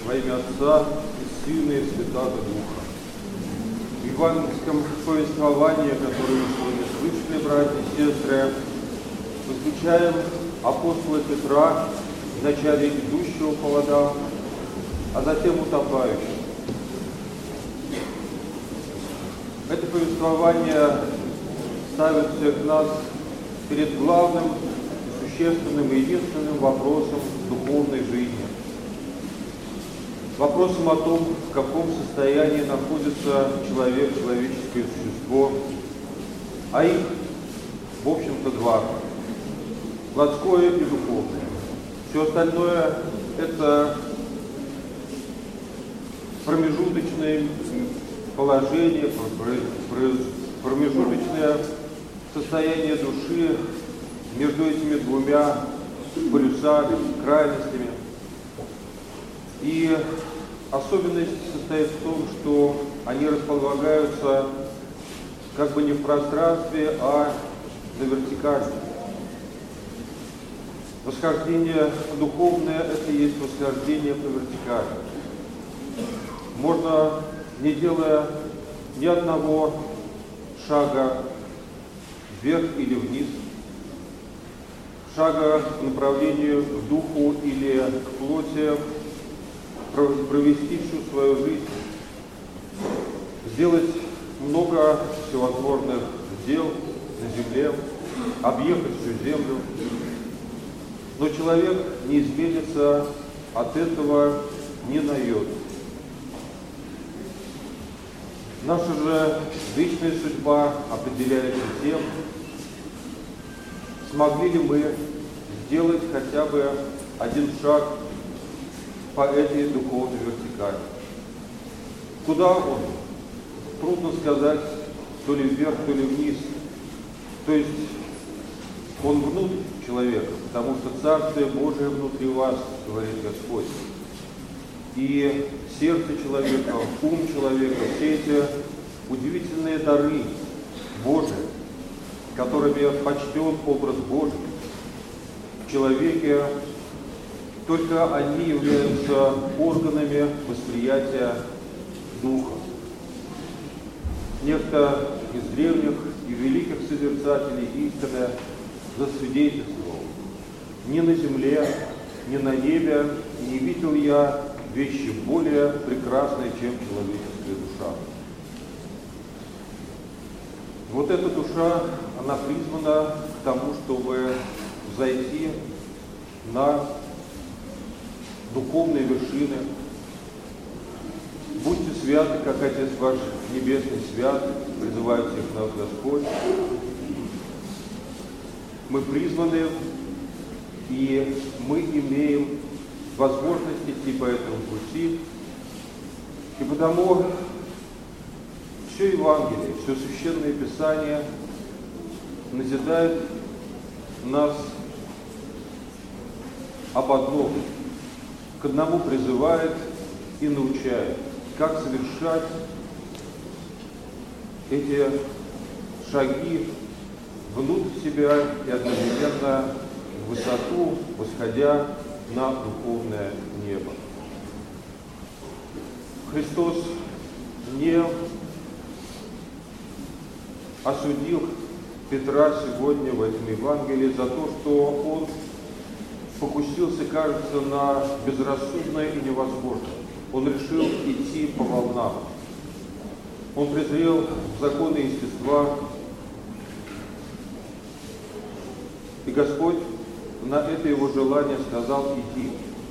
Во имя Отца и Сына и Святаго Духа. В евангельском повествовании, которое мы сегодня слышали, братья и сестры, мы встречаем апостола Петра, вначале идущего по водам, а затем утопающего. Это повествование ставит всех нас перед главным, существенным и единственным вопросом духовной жизни. Вопросом о том, в каком состоянии находится человек, человеческое существо, а их, в общем-то, два – плотское и духовное. Все остальное – это промежуточное положение, промежуточное состояние души между этими двумя полюсами, крайностями. И особенность состоит в том, что они располагаются как бы не в пространстве, а на вертикали. Восхождение духовное – это и есть восхождение по вертикали. Можно, не делая ни одного шага вверх или вниз, шага к направлению к духу или к плоти, провести всю свою жизнь, сделать много всевозможных дел на земле, объехать всю землю. Но человек не изменится от этого ни на йоту. Наша же вечная судьба определяется тем, смогли ли мы сделать хотя бы один шаг по этой духовной вертикали. Куда он? Трудно сказать, то ли вверх, то ли вниз. То есть он внутрь человека, потому что Царствие Божие внутри вас, говорит Господь. И сердце человека, ум человека, все эти удивительные дары Божии, которыми почтен образ Божий в человеке, только они являются органами восприятия Духа. Некто из древних и великих созерцателей истины засвидетельствовал: ни на земле, ни на небе не видел я вещи более прекрасные, чем человеческая душа. Вот эта душа, она призвана к тому, чтобы взойти на духовные вершины. Будьте святы, как Отец ваш Небесный свят, призывает всех нас Господь. Мы призваны, и мы имеем возможность идти по этому пути. И потому все Евангелие, все Священное Писание назидает нас об одном, к одному призывает и научает, как совершать эти шаги внутрь себя и одновременно в высоту, восходя на духовное небо. Христос не осудил Петра сегодня в этом Евангелии за то, что он покусился, кажется, на безрассудное и невозможное. Он решил идти по волнам. Он презрел законы естества. И Господь на это его желание сказал: иди.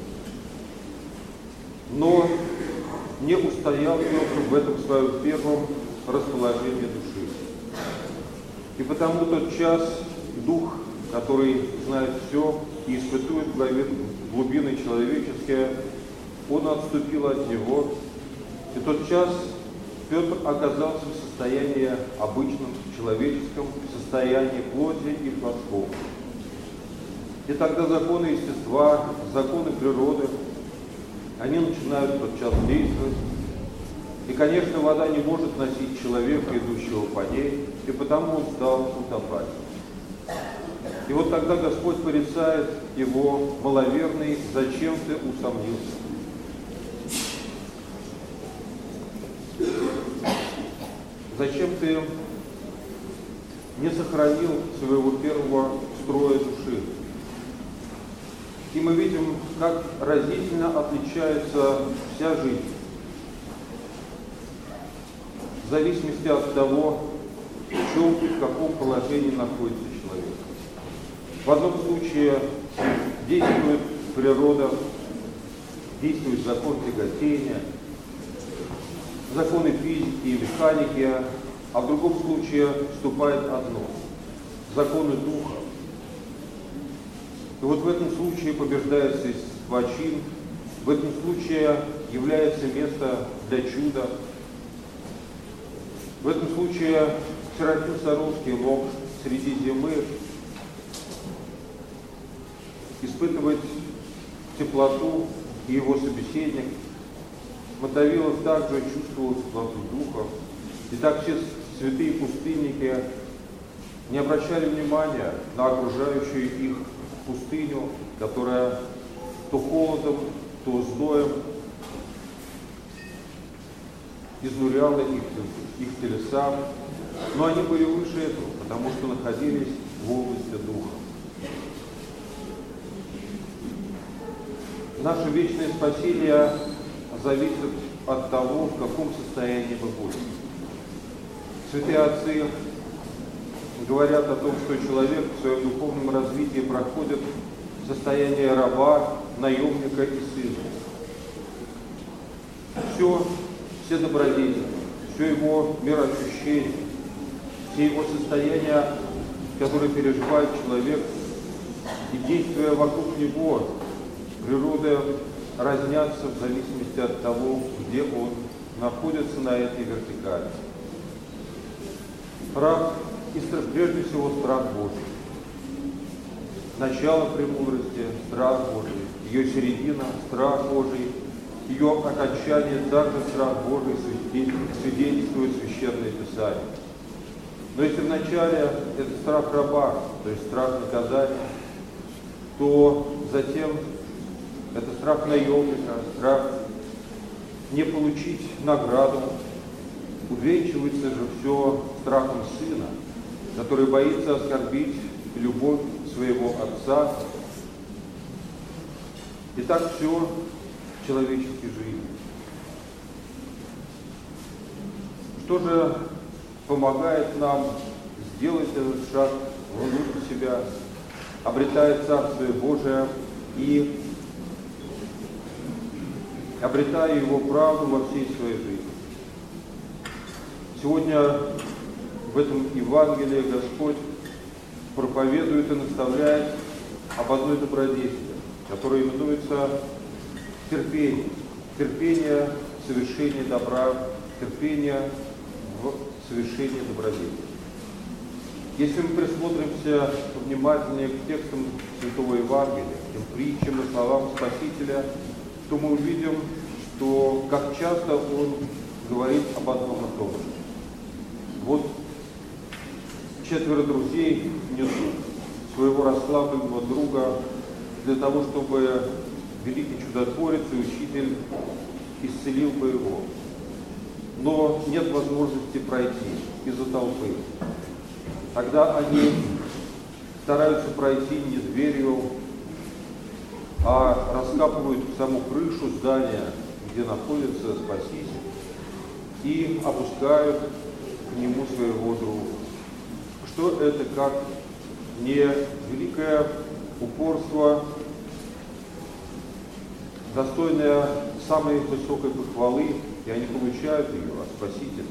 Но не устоял Петр в этом своем первом расположении души. И потому тот час Дух, который знает все и испытует глубины человеческие, он отступил от него. И тот час Петр оказался в состоянии обычном, человеческом, в состоянии плоти и плотском. И тогда законы естества, законы природы, они начинают в тот час действовать. И, конечно, вода не может носить человека, идущего по ней, и потому он стал утопать. И вот тогда Господь порицает его: маловерный, зачем ты усомнился? зачем ты не сохранил своего первого строя души? И мы видим, как разительно отличается вся жизнь в зависимости от того, в каком положении находится человек. В одном случае действует природа, действует закон тяготения, законы физики и механики, а в другом случае вступает одно – законы духа. И вот в этом случае побеждает естество чин, в этом случае является место для чуда. В этом случае Серафим Саровский мог среди зимы испытывать теплоту, и его собеседник Мотовилов также чувствовал теплоту духа. И так все святые пустынники не обращали внимания на окружающую их пустыню, которая то холодом, то зноем изнуряла их телеса, но они были выше этого, потому что находились в области духа. Наше вечное спасение зависит от того, в каком состоянии мы будем. Святые отцы говорят о том, что человек в своем духовном развитии проходит состояние раба, наемника и сына. Все добродетели, все его мироощущение, все его состояния, которые переживает человек, и действуя вокруг него, природы разнятся в зависимости от того, где он находится на этой вертикали. Страх, и прежде всего страх Божий. Начало премудрости – страх Божий, ее середина – страх Божий, ее окончание также страх Божий свидетельствует Священное Писание. Но если вначале это страх раба, то есть страх наказания, то затем это страх наемника, страх не получить награду, увенчивается же все страхом сына, который боится оскорбить любовь своего отца. И так все в человеческой жизни. Что же помогает нам сделать этот шаг внутрь себя, обретая Царствие Божие и обретая Его правду во всей своей жизни? Сегодня в этом Евангелии Господь проповедует и наставляет об одной добродетели, которая именуется терпение. Терпение в совершении добра, терпение в совершении добродетели. Если мы присмотримся внимательнее к текстам Святого Евангелия, к тем притчам и словам Спасителя, то мы увидим, что как часто Он говорит об одном и том же. Вот 4 друзей несут своего расслабленного друга для того, чтобы великий чудотворец и учитель исцелил бы его. Но нет возможности пройти из-за толпы. Тогда они стараются пройти не дверью, а раскапывают саму крышу здания, где находится Спаситель, и опускают к нему своего друга. Что это как не великое упорство, достойное самой высокой похвалы, и они получают ее от Спасителя.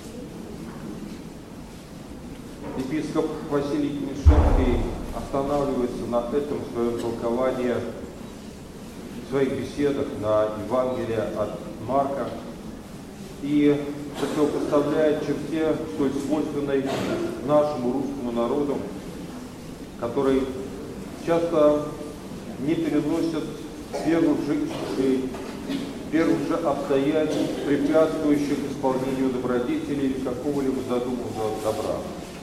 Епископ Василий Книшевский останавливается на этом в своем толковании, в своих беседах на Евангелие от Марка, и противопоставляет черте, столь свойственной нашему русскому народу, который часто не переносит первых же искушений, первых же обстоятельств, препятствующих исполнению добродетелей или какого-либо задуманного добра.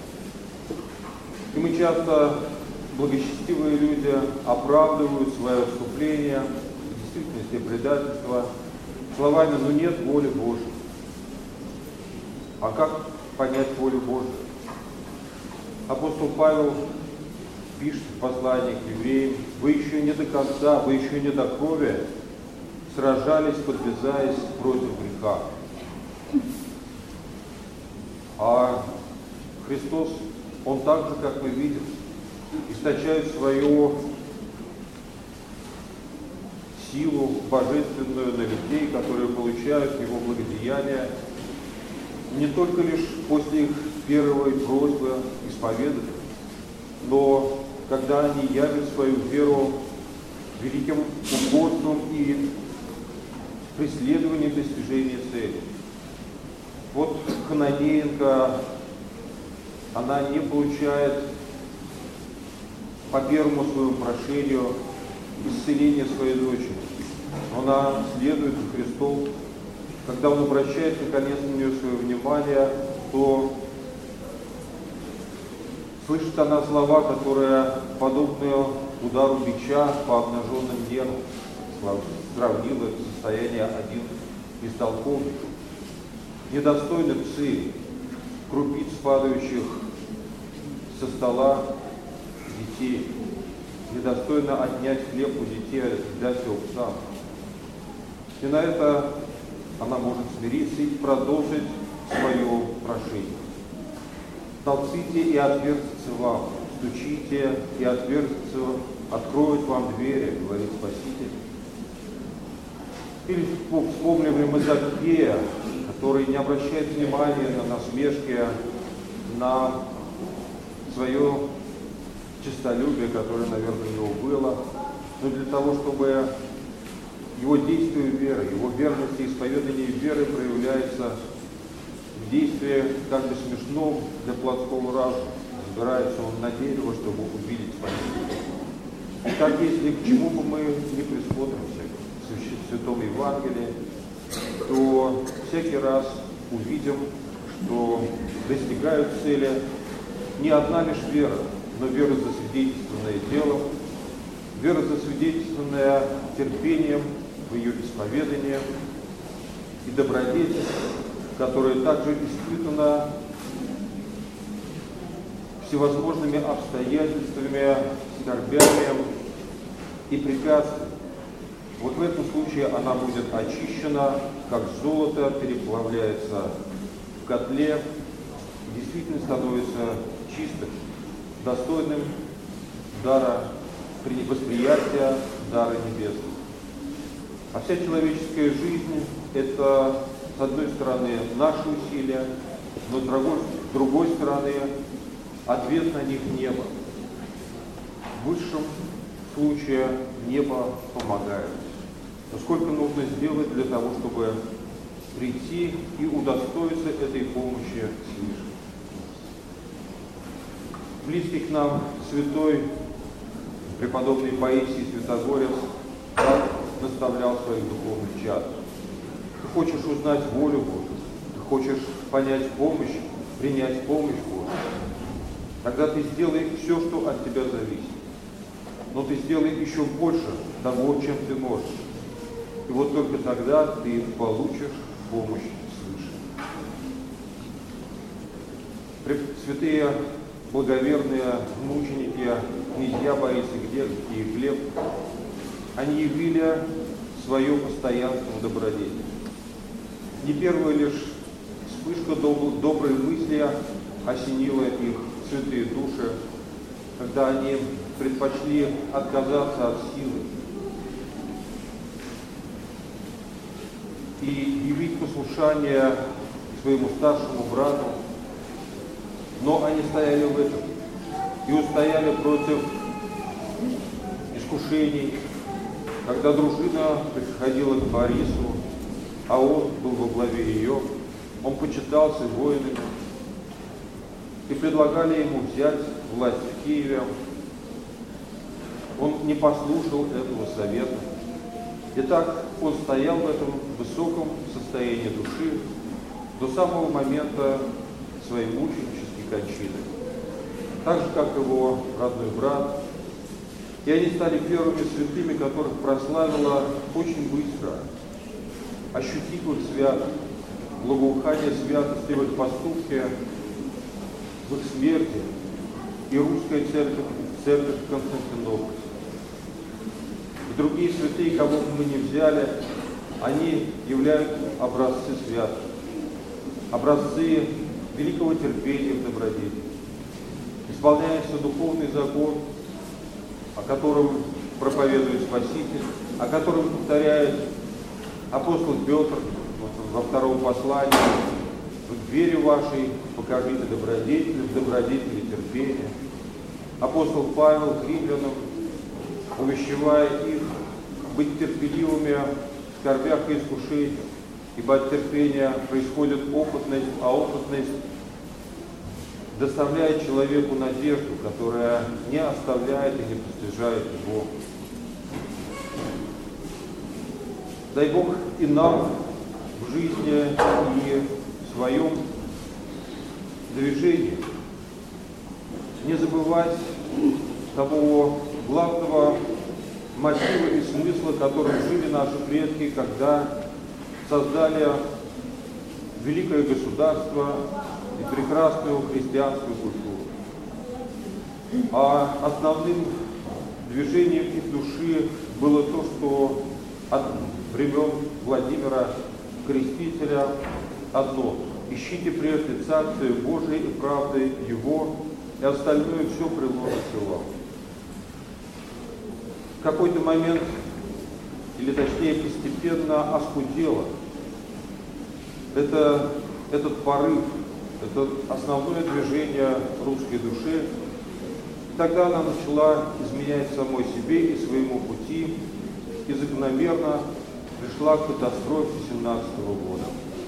И мы часто, благочестивые люди, оправдывают свое отступление, в действительности предательство, словами «ну нет воли Божьей». А как понять волю Божию. Апостол Павел пишет в послании к евреям: вы еще не до конца, вы еще не до крови сражались, подвязаясь против греха. А Христос, Он так же, как мы видим, источает свою силу божественную на людей, которые получают Его благодеяние, не только лишь после их первой просьбы исповедать, но когда они явят свою веру великим упорством и преследованием достижения цели. Вот Хананеенко, она не получает по первому своему прошению исцеления своей дочери. Она следует за Христом. Когда Он обращает наконец на нее свое внимание, то слышит она слова, которые подобны удару бича по обнаженным нервам. Сравнил это состояние один из толковников. Недостойны псы крупиц, падающих со стола детей. Недостойно отнять хлеб у детей, дать его псам. И на это она может смириться и продолжить свое прошение. Толците и отверзится вам, стучите и отверзится, откроют вам двери, говорит Спаситель. Или вспомним ли мы Закхея, который не обращает внимания на насмешки, на свое честолюбие, которое, наверное, у него было, но для того, чтобы его действие веры, его верность и исповедание веры проявляется в действии, как бы смешном для плотского разума. Забирается он на дерево, чтобы увидеть Спасителя. Так, если к чему бы мы не присмотримся в Святом Евангелии, то всякий раз увидим, что достигают цели не одна лишь вера, но вера, засвидетельствованная делом, вера, засвидетельствованная терпением в ее исповедании, и добродетель, которая также испытана всевозможными обстоятельствами, скорбями и препятствиями. Вот в этом случае она будет очищена, как золото переплавляется в котле, и действительно становится чистым, достойным дара восприятия дара небесного. А вся человеческая жизнь – это, с одной стороны, наши усилия, но с другой стороны, ответ на них небо. В высшем случае небо помогает. Но сколько нужно сделать для того, чтобы прийти и удостоиться этой помощи свыше? Близкий к нам святой преподобный Паисий Святогорец наставлял своих духовных чад. Ты хочешь узнать волю Божию, ты хочешь понять помощь, принять помощь Божию, тогда ты сделай все, что от тебя зависит. Но ты сделай еще больше того, чем ты можешь. И вот только тогда ты получишь помощь свыше. Святые благоверные мученики, князья Борис и Глеб, и Глеб, они явили свое постоянство в добродетели. Не первая лишь вспышка доброй мысли осенила их святые души, когда они предпочли отказаться от силы и явить послушание своему старшему брату, но они стояли в этом и устояли против искушений, когда дружина приходила к Борису, а он был во главе ее, он почитался воинами, и предлагали ему взять власть в Киеве. Он не послушал этого совета. Итак, он стоял в этом высоком состоянии души до самого момента своей мученической кончины. Так же, как его родной брат. И они стали первыми святыми, которых прославила очень быстро ощутив их святость, благоухание святости в их поступке, в их смерти, и русская церковь Константинополя. И другие святые, кого бы мы ни взяли, они являются образцы святости, образцы великого терпения в добродетели. Исполняется духовный закон, о котором проповедует Спаситель, о котором повторяет апостол Петр во втором послании: «В вере вашей покажите добродетель, в добродетели терпения». Апостол Павел к римлянам, увещевая их быть терпеливыми в скорбях и искушениях, ибо от терпения происходит опытность, а опытность доставляет человеку надежду, которая не оставляет и не постижает его. Дай Бог и нам в жизни и в своем движении не забывать того главного мотива и смысла, которым жили наши предки, когда создали великое государство и прекрасную христианскую культуру. А основным движением их души было то, что от времен Владимира Крестителя одно: ищите прежде Царствие Божие и правды Его, и остальное все приложится вам. В какой-то момент, или точнее постепенно, оскудело этот порыв, это основное движение русской души. И тогда она начала изменять самой себе и своему пути, и закономерно пришла к катастрофе 17 года.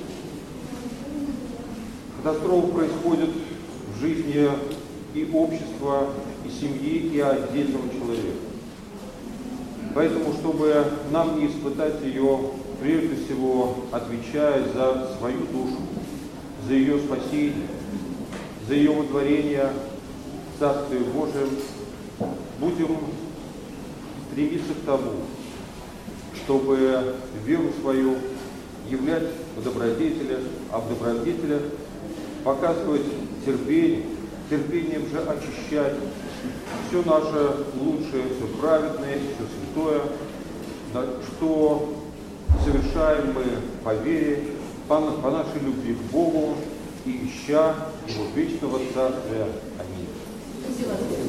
Катастрофа происходит в жизни и общества, и семьи, и отдельного человека. Поэтому, чтобы нам не испытать ее, прежде всего отвечая за свою душу, за ее спасение, за ее водворение в Царстве Божьем, будем стремиться к тому, чтобы веру свою являть в добродетелях, а в добродетелях показывать терпение, терпением же очищать все наше лучшее, все праведное, все святое, что совершаем мы по вере, по нашей любви к Богу и ища Его вечного Царствия. Аминь.